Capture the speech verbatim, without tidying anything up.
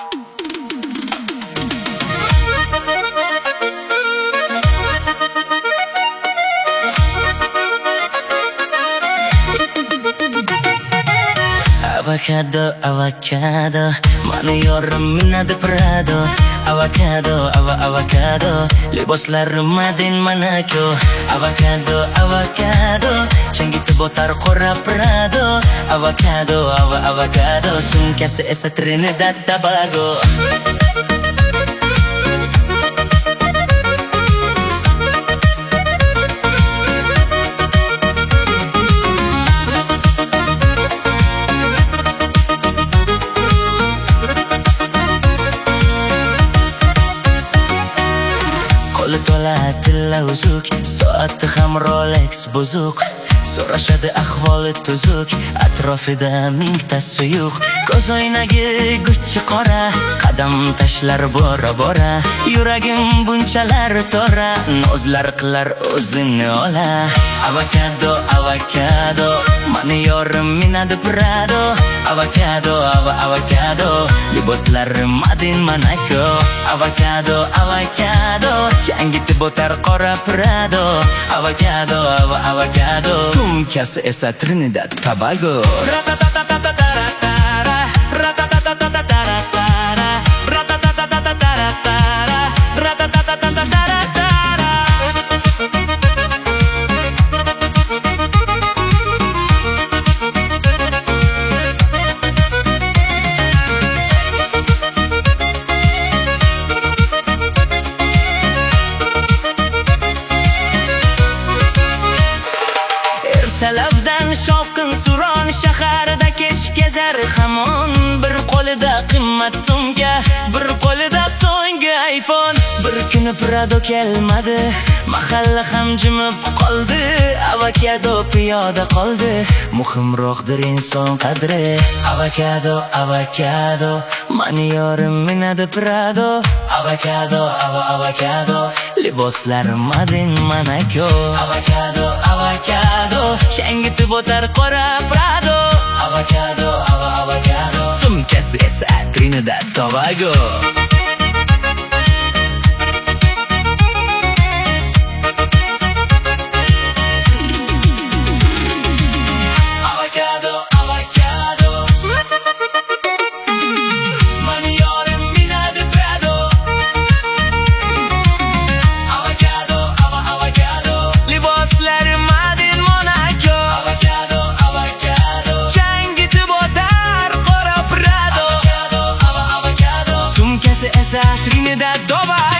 Avocado, avocado, mani yorim minadi Prado. Avocado, ava avocado, liboslarim Madin Monaco. Avocado, avocado, changitib o'tar qora Prado. Avocado, ava avocado, sumkasi esa Trinidad Tobago. Qo'li to'la tilla uzuk, soati ham Rolex buzuk. So'rashadi ahvoli tuzuk, atrofida mingta suyuq. Ko'z o'ynagi Gucci qora, qadam tashlar bora bora. Yuragim bunchalar to'ra, nozlar qilar o'zini ola. Avocado, avocado, mani yorim minadi Prado. Avocado, ava avocado, liboslarim Madin Monaco. Avocado, avocado, changitib o'tar qora Prado. Avocado, ava avocado, sumkasi esa Trinidad Tobago. Talabdan shovqin suron shaharda kech kezar hamon. Bir qo'lida qimmat sumka, bir qo'lida so'nggi iPhone. Bir kuni Prado kelmadi, mahalla ham jimib qoldi. Avocado piyoda qoldi, muhimroqdir inson qadri. Avocado, avocado, mani yorim minadi Prado. Avocado, ava avocado, liboslarim Madin Monaco. Avocado, avocado, changitib o'tar qora Prado. Avocado, ava avocado, sumkasi esa Trinidad Tobago. Esa Trinidad Tobago.